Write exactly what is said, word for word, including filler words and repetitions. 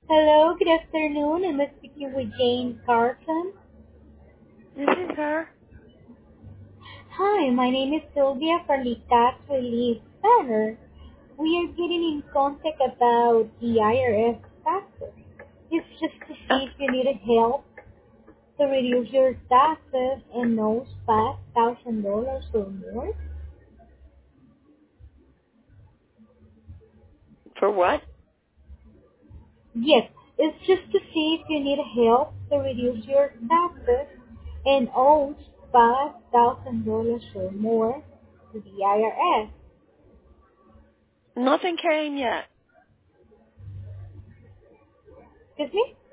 Hello, good afternoon. I'm speaking with Jane Carson. This is her. Hi, my name is Sylvia from the Tax Relief Center. We are getting in contact about the I R S taxes. It's just to Uh, see if you need help to reduce your taxes and those five thousand dollars or more. for what? Yes, it's just to see if you need help to reduce your taxes and owes five thousand dollars or more to the I R S. Nothing came yet. Excuse me?